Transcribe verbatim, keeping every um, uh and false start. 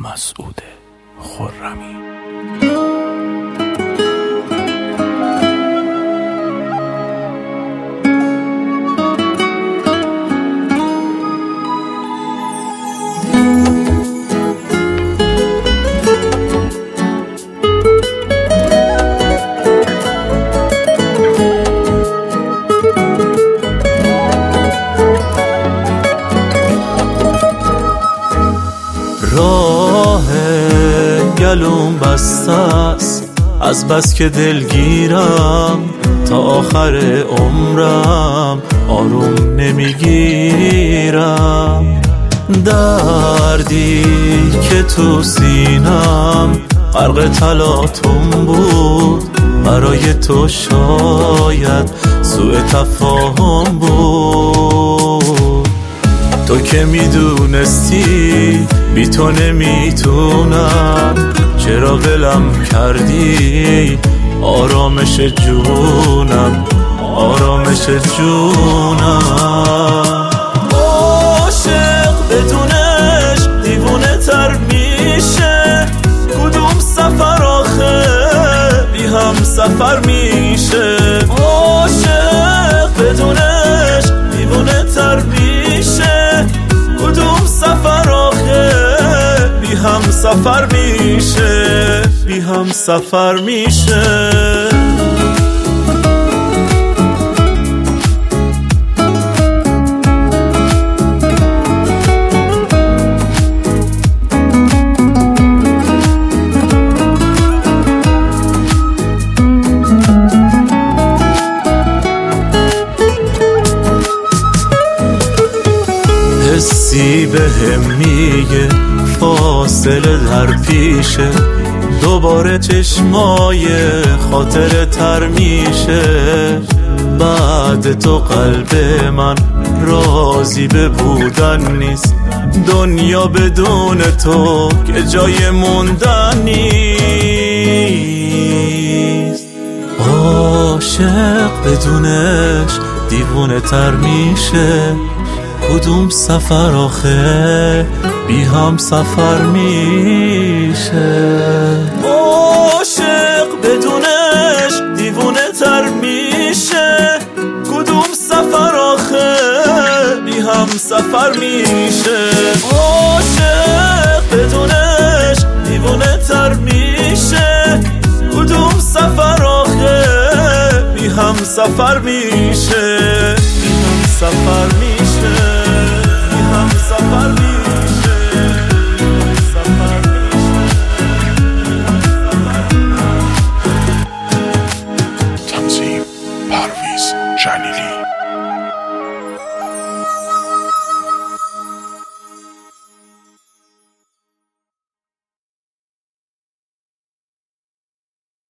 مسعود خرمی. راه گلوم بسته است از بس که دلگیرم، تا آخر عمرم آروم نمیگیرم. دردی که تو سینم غرق تلاطم بود، برای تو شاید سوء تفاهم بود. تو که میدونستی بی تو نمیتونم، چرا ولم کردی آرامش جونم، آرامش جونم. عاشق بدونش دیوونه تر میشه، کدوم سفر آخه بی هم سفر میشه. عاشق بدونش دیوونه تر میشه، کدوم سفر آخه بی هم سفر میشه، بی هم سفر میشه. حسی به هم میگه فاصله در پیشه، دوباره چشمای خاطر تر میشه. بعد تو قلب من راضی به بودن نیست، دنیا بدون تو که جای موندن نیست. عاشق بدونش دیوونه تر میشه، کدوم سفر آخه بی هم سفر میشه. عاشق بدونش دیوونه تر میشه، کدوم سفر آخه بی هم سفر میشه. عاشق بدونش دیوونه تر میشه، کدوم سفر آخه بی هم سفر میشه، بی هم سفر میشه.